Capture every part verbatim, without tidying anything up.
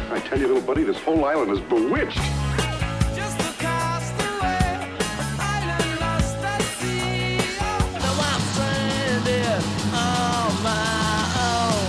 I tell you, little buddy, this whole island is bewitched. Just across the way, an island lost at sea. Now I'm stranded on my own.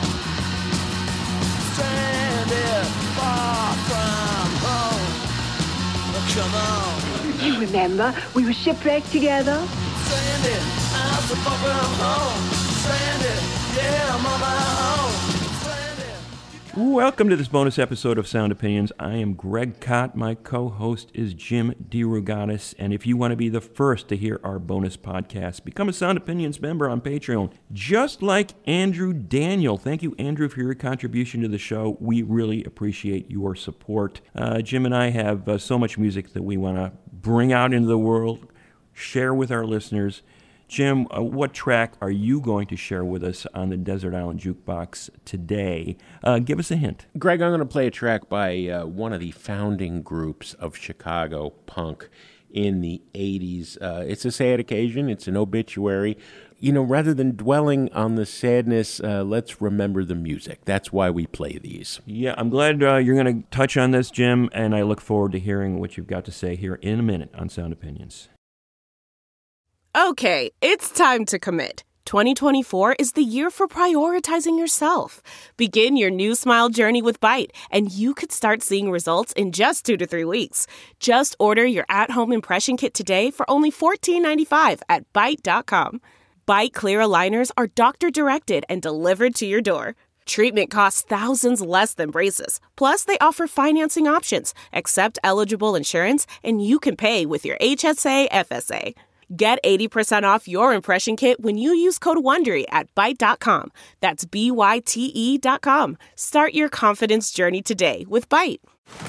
Stranded far from home. Come on. You remember, we were shipwrecked together. Stranded, I'm so far from home. Stranded, yeah, I'm on my own. Welcome to this bonus episode of Sound Opinions. I am Greg Kot. My co-host is Jim DeRogatis. And if you want to be the first to hear our bonus podcast, become a Sound Opinions member on Patreon. Just like Andrew Daniel. Thank you, Andrew, for your contribution to the show. We really appreciate your support. Uh, Jim and I have uh, so much music that we want to bring out into the world, share with our listeners. Jim, uh, what track are you going to share with us on the Desert Island Jukebox today? Uh, give us a hint. Greg, I'm going to play a track by uh, one of the founding groups of Chicago punk in the eighties. Uh, it's a sad occasion. It's an obituary. You know, rather than dwelling on the sadness, uh, let's remember the music. That's why we play these. Yeah, I'm glad uh, you're going to touch on this, Jim, and I look forward to hearing what you've got to say here in a minute on Sound Opinions. Okay, it's time to commit. twenty twenty-four is the year for prioritizing yourself. Begin your new smile journey with Byte, and you could start seeing results in just two to three weeks. Just order your at-home impression kit today for only fourteen ninety-five at byte dot com. Byte clear aligners are doctor-directed and delivered to your door. Treatment costs thousands less than braces. Plus, they offer financing options, accept eligible insurance, and you can pay with your H S A F S A. Get eighty percent off your impression kit when you use code WONDERY at byte dot com. That's B Y T E dot com. Start your confidence journey today with Byte.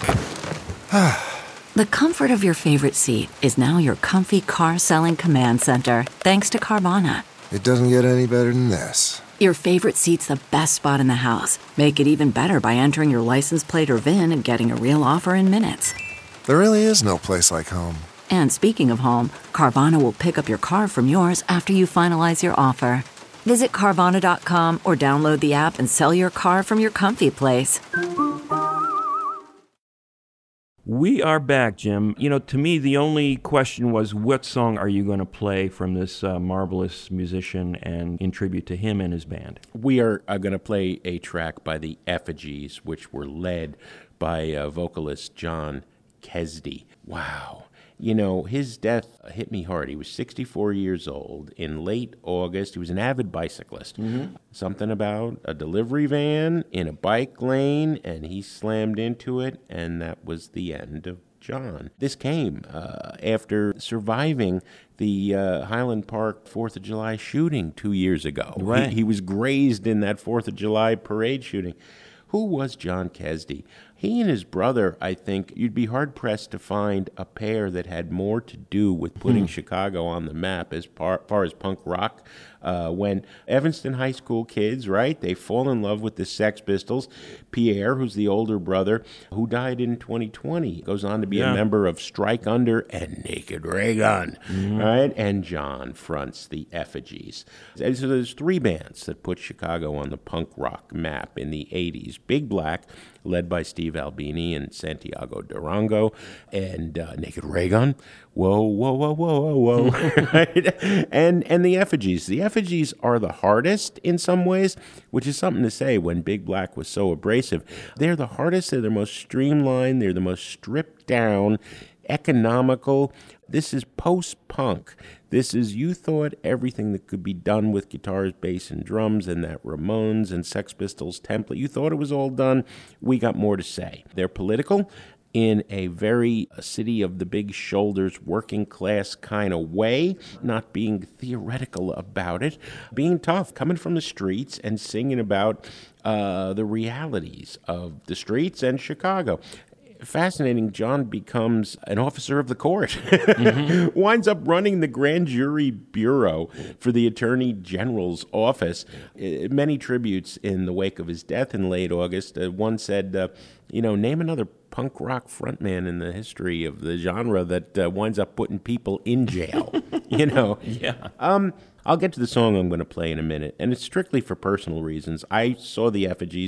The comfort of your favorite seat is now your comfy car-selling command center, thanks to Carvana. It doesn't get any better than this. Your favorite seat's the best spot in the house. Make it even better by entering your license plate or V I N and getting a real offer in minutes. There really is no place like home. And speaking of home, Carvana will pick up your car from yours after you finalize your offer. Visit Carvana dot com or download the app and sell your car from your comfy place. We are back, Jim. You know, to me, the only question was, what song are you going to play from this uh, marvelous musician and in tribute to him and his band? We are, are going to play a track by the Effigies, which were led by uh, vocalist John Kesdy. Wow. You know, his death hit me hard. He was sixty-four years old in late August. He was an avid bicyclist. Mm-hmm. Something about a delivery van in a bike lane, and he slammed into it, and that was the end of John. This came uh, after surviving the uh, Highland Park fourth of July shooting two years ago. Right. He, he was grazed in that fourth of July parade shooting. Who was John Kesdy? He and his brother, I think, you'd be hard-pressed to find a pair that had more to do with putting hmm. Chicago on the map as par, far as punk rock. Uh, when Evanston High School kids, right, they fall in love with the Sex Pistols. Pierre, who's the older brother, who died in twenty twenty, goes on to be yeah. a member of Strike Under and Naked Raygun, mm-hmm. right? And John fronts the Effigies. And so there's three bands that put Chicago on the punk rock map in the eighties. Big Black, led by Steve Albini and Santiago Durango, and uh, Naked Raygun. Whoa, whoa, whoa, whoa, whoa, whoa. right? And and the Effigies. The Effigies are the hardest in some ways, which is something to say when Big Black was so abrasive. They're the hardest. They're the most streamlined. They're the most stripped down, economical. This is post-punk. This is, you thought everything that could be done with guitars, bass, and drums, and that Ramones and Sex Pistols template, you thought it was all done. We got more to say. They're political in a very a city of the big shoulders, working class kind of way, not being theoretical about it, being tough, coming from the streets and singing about uh, the realities of the streets and Chicago. Fascinating, John becomes an officer of the court, mm-hmm. winds up running the grand jury bureau for the attorney general's office. Uh, many tributes in the wake of his death in late August. Uh, one said, uh, you know, name another punk rock frontman in the history of the genre that uh, winds up putting people in jail, you know. Yeah. Um, I'll get to the song I'm going to play in a minute, and it's strictly for personal reasons. I saw the Effigies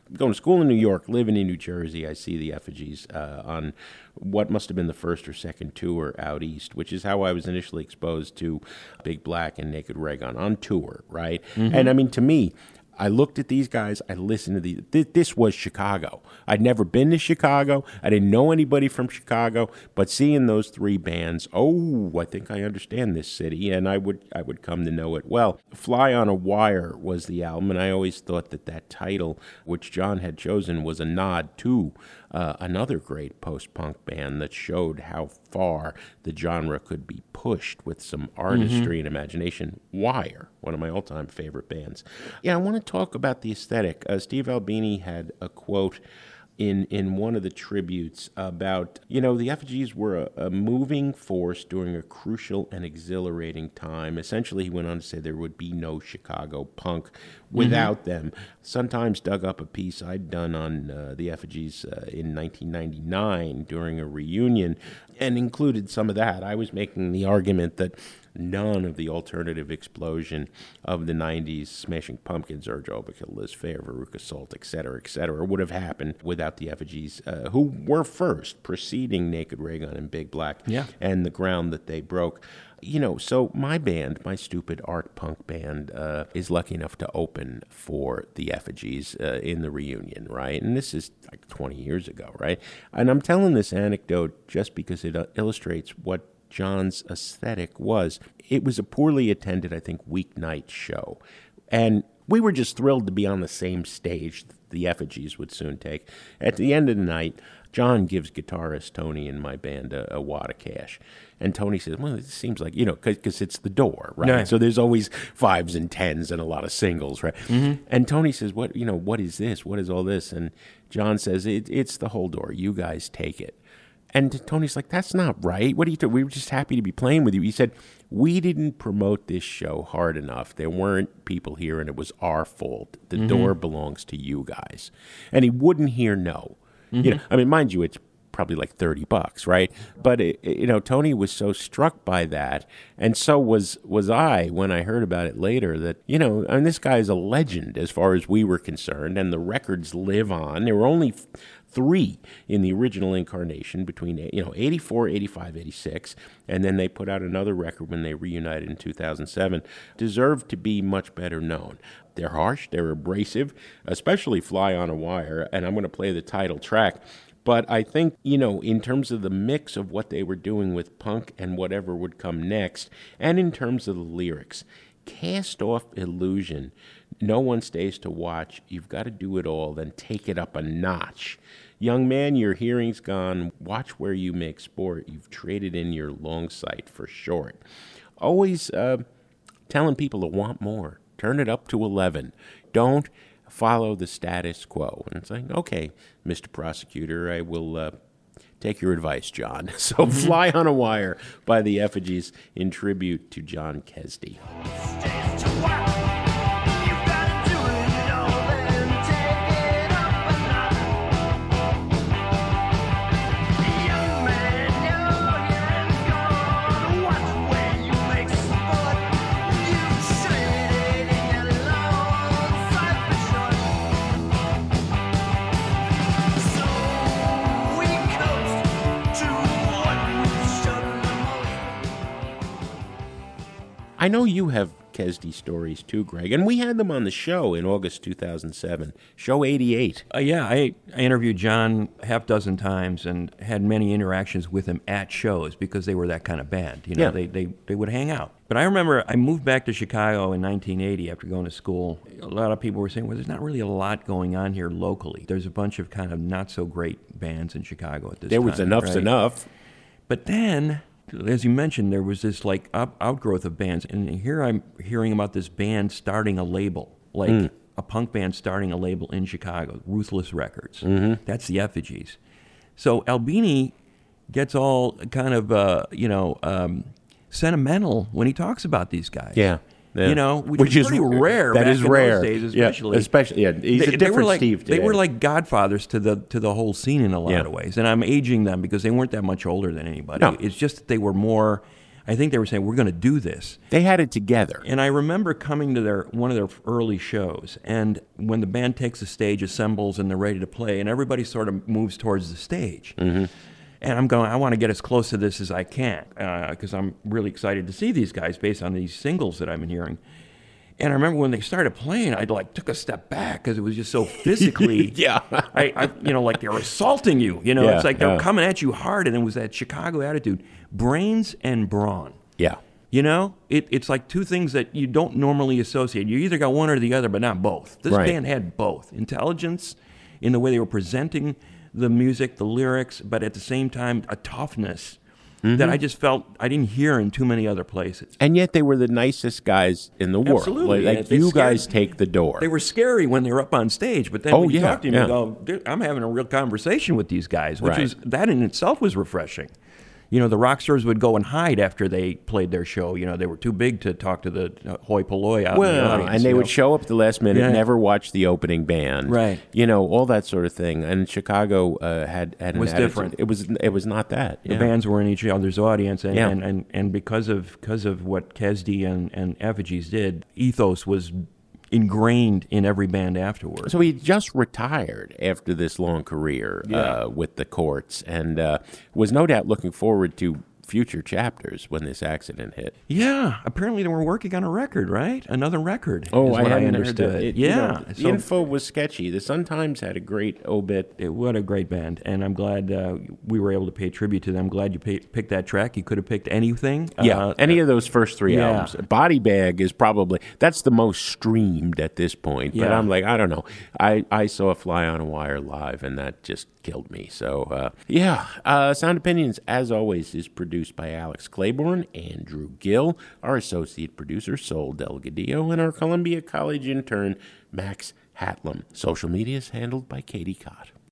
going to school in New York, living in New Jersey, I see the effigies uh, on what must have been the first or second tour out east, which is how I was initially exposed to Big Black and Naked Raygun on tour, right? Mm-hmm. And I mean, to me, I looked at these guys. I listened to these. Th- this was Chicago. I'd never been to Chicago. I didn't know anybody from Chicago. But seeing those three bands, oh, I think I understand this city, and I would I would come to know it well. Fly on a Wire was the album, and I always thought that that title, which John had chosen, was a nod to uh, another great post-punk band that showed how far the genre could be pushed with some artistry mm-hmm. and imagination. Wire, one of my all-time favorite bands. Yeah, I want to talk about the aesthetic. Uh, Steve Albini had a quote in in one of the tributes about, you know, the effigies were a, a moving force during a crucial and exhilarating time. Essentially, he went on to say there would be no Chicago punk without mm-hmm. them. Sometimes dug up a piece I'd done on uh, the effigies uh, in nineteen ninety-nine during a reunion and included some of that. I was making the argument that none of the alternative explosion of the nineties, Smashing Pumpkins, Urge Overkill, Liz Phair, Veruca Salt, et cetera, et cetera, would have happened without the effigies, uh, who were first, preceding Naked Raygun and Big Black, yeah. and the ground that they broke. You know, so my band, my stupid art punk band, uh, is lucky enough to open for the effigies uh, in the reunion, right? And this is like twenty years ago, right? And I'm telling this anecdote just because it uh, illustrates what John's aesthetic was. It was a poorly attended, I think, weeknight show. And we were just thrilled to be on the same stage the effigies would soon take. At the end of the night, John gives guitarist Tony and my band a, a wad of cash. And Tony says, well, it seems like, you know, because it's the Door, right? Yeah. So there's always fives and tens and a lot of singles, right? Mm-hmm. And Tony says, what, you know, what is this? What is all this? And John says, it, it's the whole Door. You guys take it. And Tony's like, that's not right. What are you doing? We were just happy to be playing with you. He said, we didn't promote this show hard enough. There weren't people here, and it was our fault. The mm-hmm. Door belongs to you guys. And he wouldn't hear no. Mm-hmm. You know, I mean, mind you, it's probably like thirty bucks, right? But, it, it, you know, Tony was so struck by that, and so was was I when I heard about it later, that, you know, I mean, this guy is a legend as far as we were concerned, and the records live on. There were only f- three in the original incarnation between, you know, eighty-four, eighty-five, eighty-six, and then they put out another record when they reunited in two thousand seven, deserve to be much better known. They're harsh, they're abrasive, especially Fly on a Wire, and I'm going to play the title track. But I think, you know, in terms of the mix of what they were doing with punk and whatever would come next, and in terms of the lyrics, cast off illusion. No one stays to watch. You've got to do it all, then take it up a notch. Young man, your hearing's gone. Watch where you make sport. You've traded in your long sight for short. Always uh, telling people to want more. Turn it up to eleven. Don't follow the status quo. And it's like, okay, Mister Prosecutor, I will uh, take your advice, John. So mm-hmm. Fly on a Wire by the Effigies in tribute to John Kesdy. I know you have Kesdy stories too, Greg, and we had them on the show in August two thousand seven, show eighty-eight. Uh, yeah, I, I interviewed John half dozen times and had many interactions with him at shows because they were that kind of band. You know, yeah. they, they, they would hang out. But I remember I moved back to Chicago in nineteen eighty after going to school. A lot of people were saying, well, there's not really a lot going on here locally. There's a bunch of kind of not-so-great bands in Chicago at this there time. There was enough's right? enough. But then, as you mentioned, there was this like up, outgrowth of bands, and here I'm hearing about this band starting a label, like mm. a punk band starting a label in Chicago, Ruthless Records. Mm-hmm. That's the Effigies. So Albini gets all kind of uh, you know um, sentimental when he talks about these guys. Yeah. Yeah. You know, which, which is is pretty rare. That back is in rare, those days, especially. Yeah, especially, yeah. He's they, a different they were like, Steve today. They were like godfathers to the to the whole scene in a lot yeah. of ways, and I'm aging them because they weren't that much older than anybody. No. It's just that they were more. I think they were saying, we're going to do this. They had it together. And I remember coming to their one of their early shows, and when the band takes the stage, assembles, and they're ready to play, and everybody sort of moves towards the stage. Mm-hmm. And I'm going, I want to get as close to this as I can, because uh, I'm really excited to see these guys based on these singles that I've been hearing. And I remember when they started playing, I like took a step back because it was just so physically, yeah, I, I, you know, like they were assaulting you. You know, Yeah, it's like they were yeah. coming at you hard, and it was that Chicago attitude, brains and brawn. Yeah. You know, it, it's like two things that you don't normally associate. You either got one or the other, but not both. This Right. band had both. Intelligence in the way they were presenting the music, the lyrics, but at the same time, a toughness Mm-hmm. that I just felt I didn't hear in too many other places. And yet they were the nicest guys in the world. Absolutely. Like, And like they you scared- guys take the door. They were scary when they were up on stage, but then Oh, when you yeah, talk to them, yeah. you go, "Dude, I'm having a real conversation with these guys, which Right. was, that in itself was refreshing. You know, the rock stars would go and hide after they played their show. You know, they were too big to talk to the uh, hoi polloi out in the Well, audience. and they you would know. show up at the last minute, Yeah. never watch the opening band, Right. You know, all that sort of thing. And Chicago uh, had had an Was attitude. different. It was it was not that. The yeah. bands were in each other's audience, and, Yeah. and, and, and because of because of what Kesdy and, and Effigies did, ethos was ingrained in every band afterwards. So he just retired after this long career Yeah. uh, with the Courts, and uh, was no doubt looking forward to future chapters when this accident hit. Yeah, apparently they were working on a record, right? Another record. Oh, is I what I hadn't understood. heard that. It, you yeah, know, the so info was sketchy. The Sun-Times had a great obit. it, what a great band, and I'm glad uh, we were able to pay tribute to them. Glad you pay, picked that track. You could have picked anything. Yeah, Uh, any of those first three yeah. albums. Body Bag is probably, that's the most streamed at this point. But Yeah. I'm like, I don't know. I, I saw Fly on a Wire live, and that just killed me. So, uh, yeah. Uh, Sound Opinions, as always, is produced by Alex Claiborne, Andrew Gill, our associate producer, Sol Delgadillo, and our Columbia College intern, Max Hatlam. Social media is handled by Katie Cott.